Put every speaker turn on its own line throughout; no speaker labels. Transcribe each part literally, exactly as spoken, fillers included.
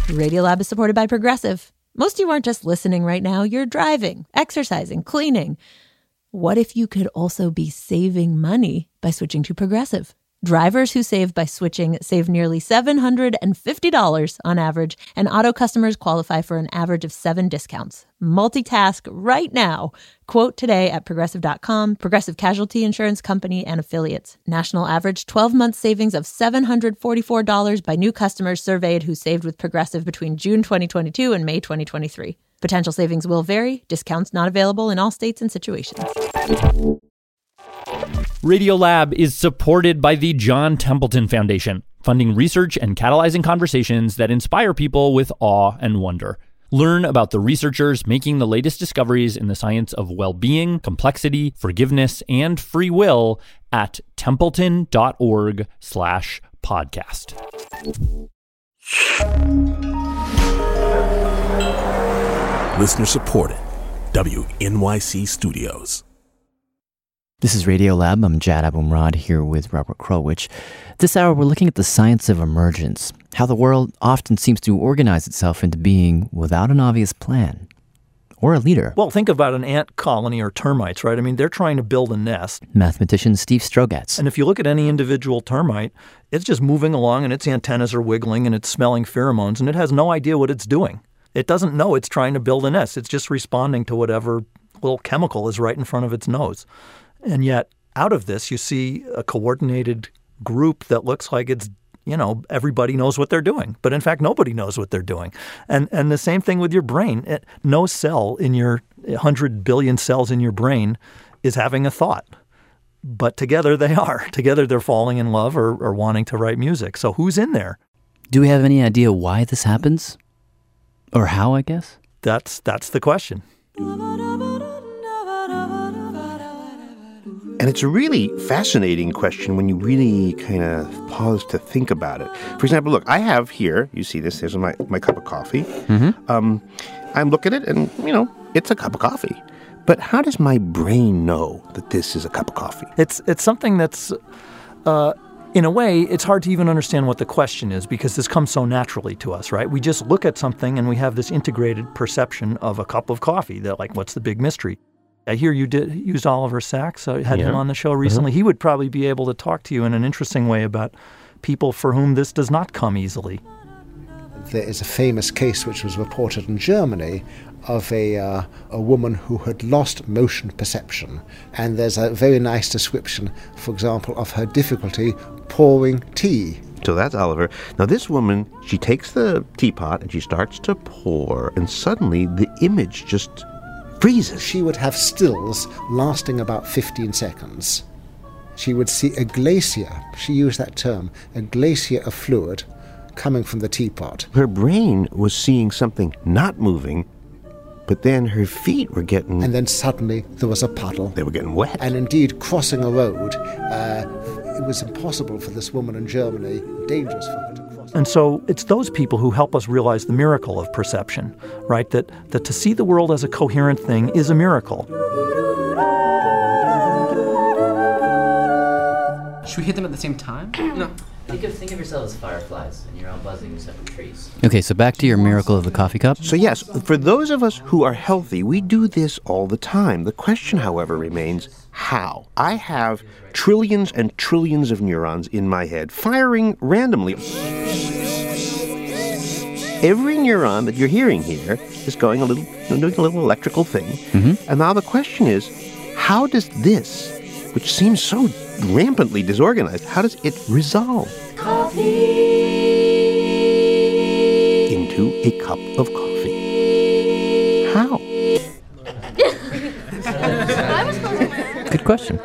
Radiolab is supported by Progressive. Most of you aren't just listening right now. You're driving, exercising, cleaning. What if you could also be saving money by switching to Progressive? Drivers who save by switching save nearly seven hundred fifty dollars on average, and auto customers qualify for an average of seven discounts. Multitask right now. Quote today at Progressive dot com. Progressive Casualty Insurance Company and Affiliates. National average twelve-month savings of seven hundred forty-four dollars by new customers surveyed who saved with Progressive between June twenty twenty-two and May twenty twenty-three. Potential savings will vary. Discounts not available in all states and situations.
Radiolab is supported by the John Templeton Foundation, funding research and catalyzing conversations that inspire people with awe and wonder. Learn about the researchers making the latest discoveries in the science of well-being, complexity, forgiveness, and free will at templeton.org slash podcast.
Listener supported. W N Y C Studios.
This is Radiolab. I'm Jad Abumrad here with Robert Krulwich. This hour, we're looking at the science of emergence, how the world often seems to organize itself into being without an obvious plan or a leader.
Well, think about an ant colony or termites, right? I mean, they're trying to build a nest.
Mathematician Steve Strogatz.
And if you look at any individual termite, it's just moving along and its antennas are wiggling and it's smelling pheromones and it has no idea what it's doing. It doesn't know it's trying to build a nest. It's just responding to whatever little chemical is right in front of its nose. And yet, out of this, you see a coordinated group that looks like it's, you know, everybody knows what they're doing. But in fact, nobody knows what they're doing. And and the same thing with your brain. It, no cell in your one hundred billion cells in your brain is having a thought. But together they are. Together they're falling in love or, or wanting to write music. So who's in there?
Do we have any idea why this happens? Or how, I guess?
That's that's the question.
And it's a really fascinating question when you really kind of pause to think about it. For example, look, I have here, you see this, there's my, my cup of coffee.
Mm-hmm.
Um, I'm looking at it and, you know, it's a cup of coffee. But how does my brain know that this is a cup of coffee?
It's it's something that's, uh, in a way, it's hard to even understand what the question is because this comes so naturally to us, right? We just look at something and we have this integrated perception of a cup of coffee. That, like, what's the big mystery? I hear you did used Oliver Sacks. I had
yeah.
him on the show recently. Uh-huh. He would probably be able to talk to you in an interesting way about people for whom this does not come easily.
There is a famous case which was reported in Germany of a uh, a woman who had lost motion perception. And there's a very nice description, for example, of her difficulty pouring tea.
So that's Oliver. Now this woman, she takes the teapot and she starts to pour, and suddenly the image just freezes.
She would have stills lasting about fifteen seconds. She would see a glacier, she used that term, a glacier of fluid coming from the teapot.
Her brain was seeing something not moving, but then her feet were getting...
And then suddenly there was a puddle.
They were getting wet.
And indeed, crossing a road, uh, it was impossible for this woman in Germany, dangerous for her to cross.
And so it's those people who help us realize the miracle of perception, right? That, that to see the world as a coherent thing is a miracle.
Should we hit them at the same time? No.
Think of think of yourself as fireflies, and you're all buzzing in separate trees.
Okay, so back to your miracle of the coffee cup.
So yes, for those of us who are healthy, we do this all the time. The question, however, remains how. I have trillions and trillions of neurons in my head firing randomly. Every neuron that you're hearing here is going a little, doing a little electrical thing.
Mm-hmm.
And now the question is, how does this, which seems so rampantly disorganized, how does it resolve
Coffee
into a cup of coffee? How?
Good question.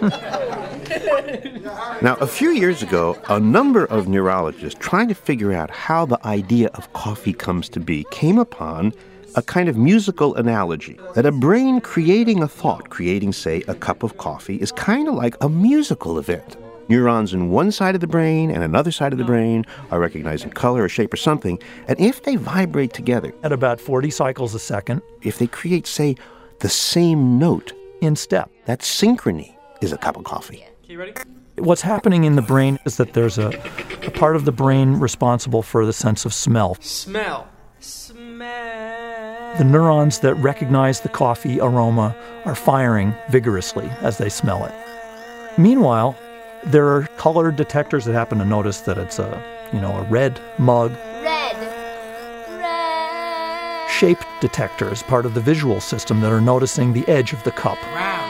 Now, a few years ago, a number of neurologists trying to figure out how the idea of coffee comes to be came upon a kind of musical analogy, that a brain creating a thought, creating, say, a cup of coffee, is kind of like a musical event. Neurons in one side of the brain and another side of the brain are recognizing color or shape or something, and if they vibrate together
at about forty cycles a second,
if they create, say, the same note
in step,
that synchrony is a cup of coffee.
Okay, ready?
What's happening in the brain is that there's a a part of the brain responsible for the sense of smell.
Smell. Smell.
The neurons that recognize the coffee aroma are firing vigorously as they smell it. Meanwhile, there are color detectors that happen to notice that it's a, you know, a red mug.
Red. Red.
Shape detectors, part of the visual system, that are noticing the edge of the cup.
Round.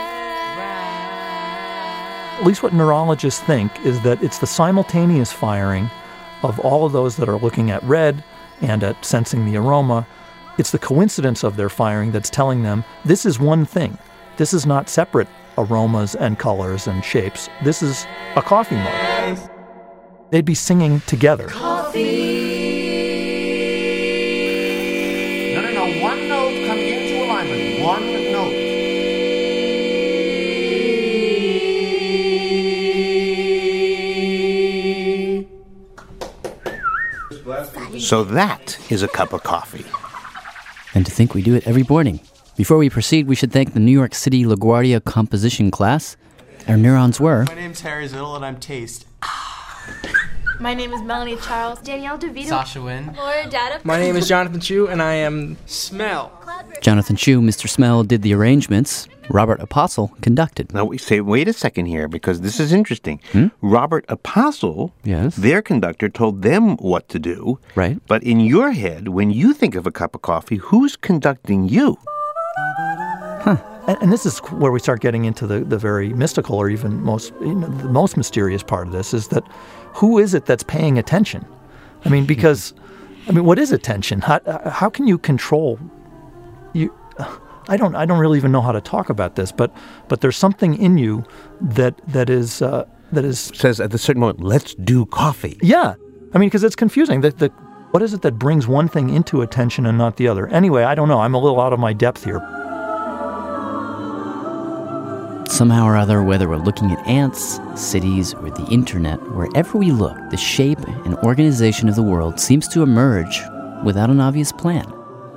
At least what neurologists think is that it's the simultaneous firing of all of those that are looking at red and at sensing the aroma. It's the coincidence of their firing that's telling them this is one thing. This is not separate aromas and colors and shapes. This is a coffee mug. They'd be singing together.
Coffee. No, no, no. One note coming into alignment. One note.
So that is a cup of coffee.
And to think we do it every morning. Before we proceed, we should thank the New York City LaGuardia composition class. Our neurons were...
My name's Harry Zittle and I'm Taste.
My name is Melanie Charles. Danielle DeVito.
Sasha Wynn.
Laura Data.
My name is Jonathan Chu and I am Smell.
Jonathan Chu, Mister Smell, did the arrangements. Robert Apostle conducted.
Now, we say, wait a second here, because this is interesting.
Hmm?
Robert Apostle,
yes,
their conductor, told them what to do.
Right.
But in your head, when you think of a cup of coffee, who's conducting you?
Huh. And, and this is where we start getting into the, the very mystical, or even most, you know, the most mysterious part of this, is that who is it that's paying attention? I mean, because, I mean, what is attention? How, how can you control you? I don't. I don't really even know how to talk about this, but but there's something in you that that is uh, that is
says at a certain moment, let's do coffee.
Yeah, I mean, because it's confusing. That the what is it that brings one thing into attention and not the other? Anyway, I don't know. I'm a little out of my depth here.
Somehow or other, whether we're looking at ants, cities, or the internet, wherever we look, the shape and organization of the world seems to emerge without an obvious plan.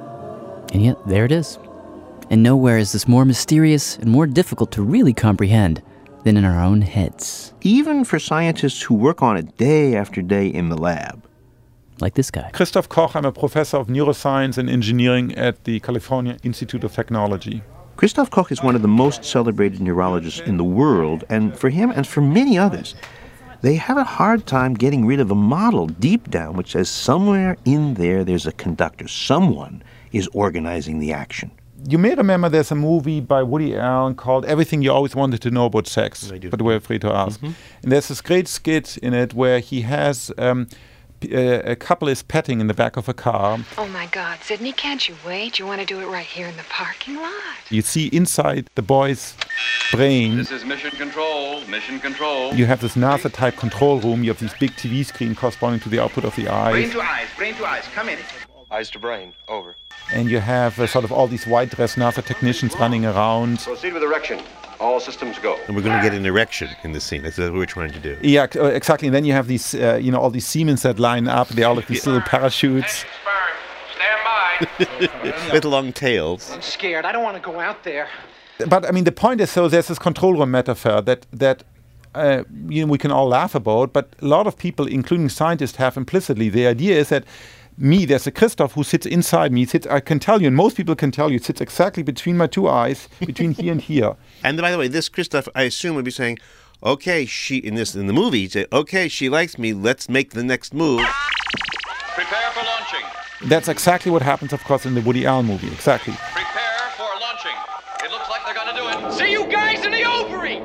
And yet, there it is. And nowhere is this more mysterious and more difficult to really comprehend than in our own heads.
Even for scientists who work on it day after day in the lab.
Like this guy.
Christoph Koch, I'm a professor of neuroscience and engineering at the California Institute of Technology.
Christoph Koch is one of the most celebrated neurologists in the world, and for him and for many others, they have a hard time getting rid of a model deep down which says somewhere in there there's a conductor. Someone is organizing the action.
You may remember there's a movie by Woody Allen called Everything You Always Wanted to Know About Sex, but Were Afraid to Ask. Mm-hmm. And there's this great skit in it where he has um, a, a couple is petting in the back of a car.
Oh my God, Sydney, can't you wait? You want to do it right here in the parking lot?
You see inside the boy's brain.
This is Mission Control, Mission Control.
You have this NASA-type control room. You have this big T V screen corresponding to the output of the eyes.
Brain to eyes, brain to eyes, come in. Eyes to brain, over.
And you have uh, sort of all these white-dressed NASA technicians running around.
Proceed with erection. All systems go.
And we're going to get an erection in this scene. That's what we're trying to do.
Yeah, exactly. And then you have these, uh, you know, all these Siemens that line up. They all have these little parachutes.
Stand by.
With long tails.
I'm scared. I don't want to go out there.
But, I mean, the point is, so there's this control room metaphor that, that uh, you know, we can all laugh about, but a lot of people, including scientists, have implicitly. The idea is that me, there's a Christoph who sits inside me. Sits, I can tell you, and most people can tell you, it sits exactly between my two eyes, between here and here.
And by the way, this Christoph, I assume, would be saying, okay, she, in this in the movie, he'd say, okay, she likes me, let's make the next move.
Prepare for launching.
That's exactly what happens, of course, in the Woody Allen movie, exactly.
Prepare for launching. It looks like they're going to do it. See you guys in the ovary!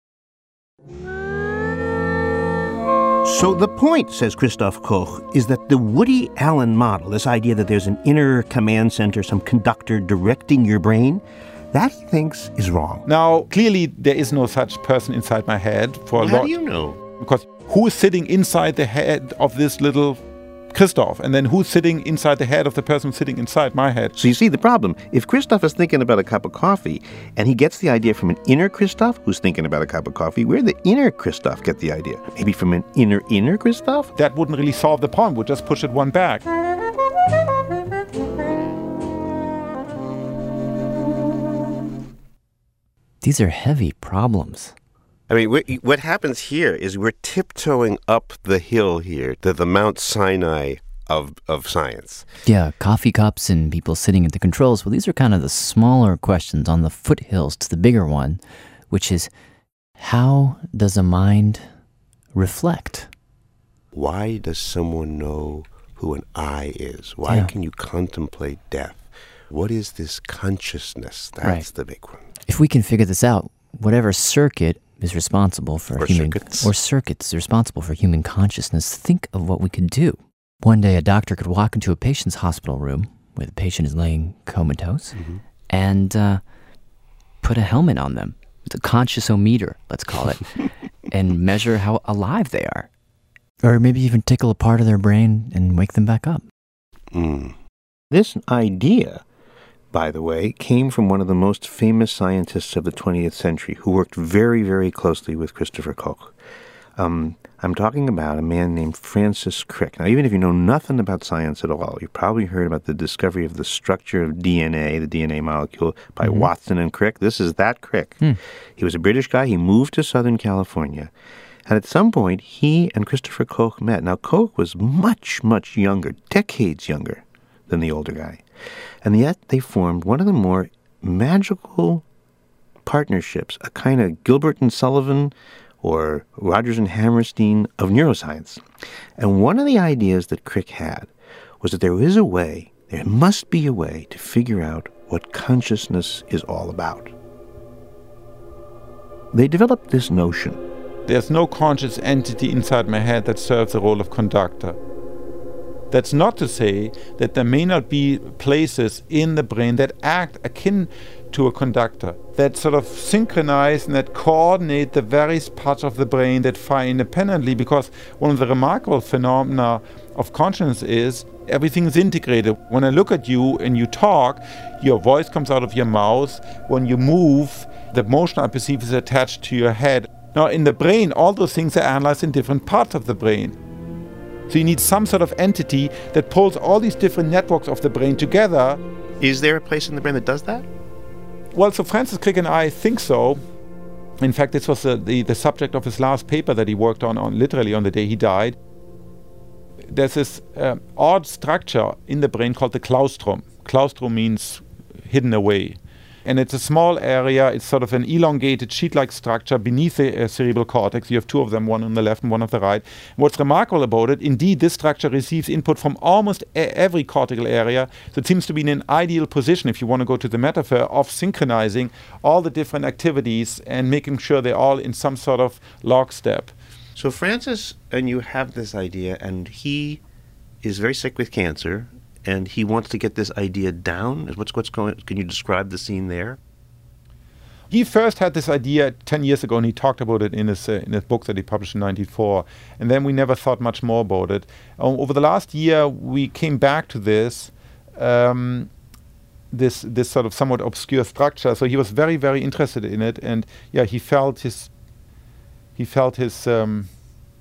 So the point, says Christoph Koch, is that the Woody Allen model, this idea that there's an inner command center, some conductor directing your brain, that he thinks is wrong.
Now, clearly there is no such person inside my head for
well,
a lot.
How do you know?
Because who is sitting inside the head of this little Christoph, and then who's sitting inside the head of the person sitting inside my head?
So you see the problem. If Christoph is thinking about a cup of coffee, and he gets the idea from an inner Christoph who's thinking about a cup of coffee, where did the inner Christoph get the idea? Maybe from an inner inner Christoph?
That wouldn't really solve the problem. We'd just push it one back.
These are heavy problems.
I mean, wh- what happens here is we're tiptoeing up the hill here to the Mount Sinai of of science.
Yeah, coffee cups and people sitting at the controls. Well, these are kind of the smaller questions on the foothills to the bigger one, which is, how does a mind reflect?
Why does someone know who an I is? Why
Yeah.
can you contemplate death? What is this consciousness? That's
Right.
the big one.
If we can figure this out, whatever circuit is responsible for
Or
human
circuits.
or circuits responsible for human consciousness, think of what we could do. One day, a doctor could walk into a patient's hospital room where the patient is laying comatose
Mm-hmm.
and uh, put a helmet on them, the consciousometer, let's call it, and measure how alive they are. Or maybe even tickle a part of their brain and wake them back up.
Mm. This idea, by the way, came from one of the most famous scientists of the twentieth century who worked very, very closely with Christopher Koch. Um, I'm talking about a man named Francis Crick. Now, even if you know nothing about science at all, you've probably heard about the discovery of the structure of D N A, the D N A molecule, by
Mm-hmm.
Watson and Crick. This is that Crick.
Hmm.
He was a British guy. He moved to Southern California. And at some point, he and Christopher Koch met. Now, Koch was much, much younger, decades younger than the older guy. And yet they formed one of the more magical partnerships, a kind of Gilbert and Sullivan or Rogers and Hammerstein of neuroscience. And one of the ideas that Crick had was that there is a way, there must be a way to figure out what consciousness is all about. They developed this notion.
There's no conscious entity inside my head that serves the role of conductor. That's not to say that there may not be places in the brain that act akin to a conductor, that sort of synchronize and that coordinate the various parts of the brain that fire independently, because one of the remarkable phenomena of consciousness is everything is integrated. When I look at you and you talk, your voice comes out of your mouth. When you move, the motion I perceive is attached to your head. Now, in the brain, all those things are analyzed in different parts of the brain. So you need some sort of entity that pulls all these different networks of the brain together.
Is there a place in the brain that does that?
Well, so Francis Crick and I think so. In fact, this was the, the, the subject of his last paper that he worked on, on literally on the day he died. There's this uh, odd structure in the brain called the claustrum. Claustrum means hidden away. And it's a small area. It's sort of an elongated sheet-like structure beneath the uh, cerebral cortex. You have two of them, one on the left and one on the right. And what's remarkable about it, indeed, this structure receives input from almost a- every cortical area. So it seems to be in an ideal position, if you want to go to the metaphor, of synchronizing all the different activities and making sure they're all in some sort of lockstep.
So Francis and you have this idea, and he is very sick with cancer, and he wants to get this idea down. What's what's going? Can you describe the scene there?
He first had this idea ten years ago, and he talked about it in his uh, in his book that he published in ninety-four. And then we never thought much more about it. Um, over the last year, we came back to this, um, this this sort of somewhat obscure structure. So he was very, very interested in it, and yeah, he felt his he felt his. Um,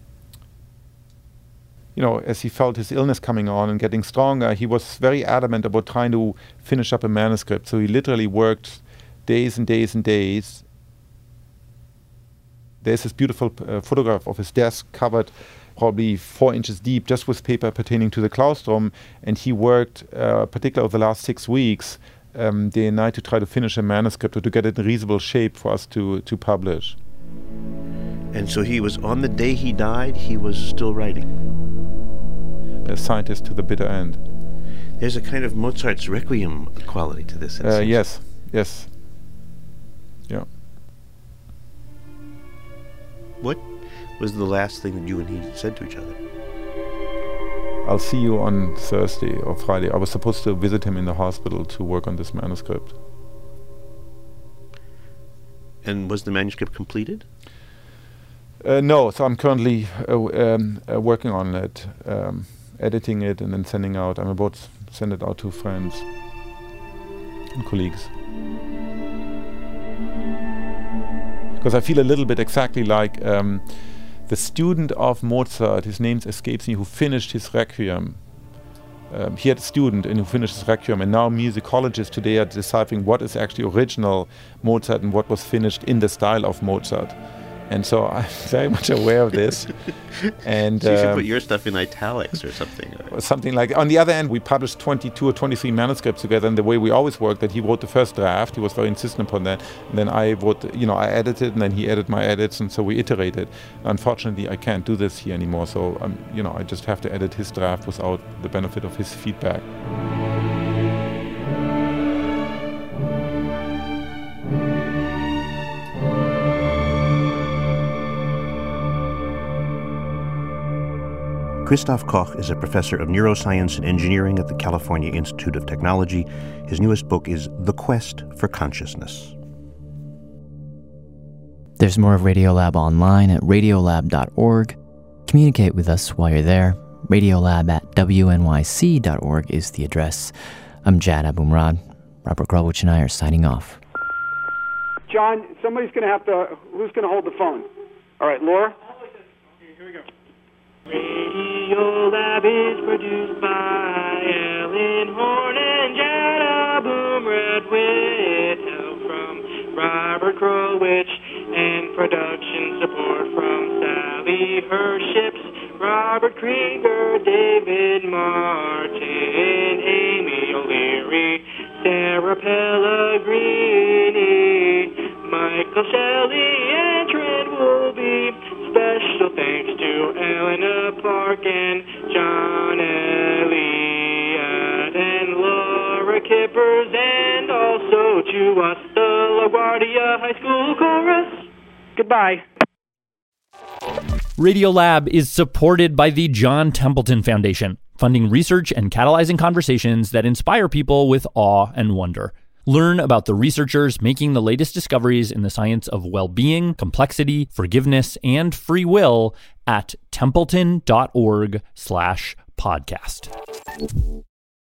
You know, as he felt his illness coming on and getting stronger, he was very adamant about trying to finish up a manuscript. So he literally worked days and days and days. There's this beautiful uh, photograph of his desk covered probably four inches deep just with paper pertaining to the claustrum. And he worked, uh, particularly over the last six weeks, um, day and night to try to finish a manuscript or to get it in reasonable shape for us to, to publish.
And so he was, on the day he died, he was still writing.
A scientist to the bitter end.
There's a kind of Mozart's Requiem quality to this.
Uh, yes, yes. Yeah.
What was the last thing that you and he said to each other?
I'll see you on Thursday or Friday. I was supposed to visit him in the hospital to work on this manuscript.
And was the manuscript completed?
Uh, no, so I'm currently uh, um, uh, working on it, um, editing it and then sending out. I'm about to send it out to friends and colleagues. Because I feel a little bit exactly like um, the student of Mozart, his name escapes me, who finished his Requiem. Um, he had a student and who finished his Requiem, and now musicologists today are deciphering what is actually original Mozart and what was finished in the style of Mozart. And so I'm very much aware of this. And
so you should
um,
put your stuff in italics or something. Or
something like on the other end, we published twenty-two or twenty-three manuscripts together. And the way we always worked, that he wrote the first draft. He was very insistent upon that. And then I wrote, you know, I edited, and then he edited my edits, and so we iterated. Unfortunately, I can't do this here anymore. So, um, you know, I just have to edit his draft without the benefit of his feedback.
Christoph Koch is a professor of neuroscience and engineering at the California Institute of Technology. His newest book is The Quest for Consciousness.
There's more of Radiolab online at radiolab dot org. Communicate with us while you're there. Radiolab at w n y c dot org is the address. I'm Jad Abumrad. Robert Krulwich and I are signing off.
John, somebody's going to have to, who's going to hold the phone? All right, Laura?
Okay, here we go. Radiolab is produced by Ellen Horn and Jad Abumrad with help from Robert Krulwich and production support from Sally Herships, Robert Krieger, David Martin, Amy O'Leary, Sarah Pellegrini, Michael Shelley, and Trent Woolby. Special thanks to Eleanor Park and John Elliott and Laura Kippers, and also to us, the LaGuardia High School Chorus. Goodbye.
Radiolab is supported by the John Templeton Foundation, funding research and catalyzing conversations that inspire people with awe and wonder. Learn about the researchers making the latest discoveries in the science of well-being, complexity, forgiveness, and free will at templeton dot org slash podcast.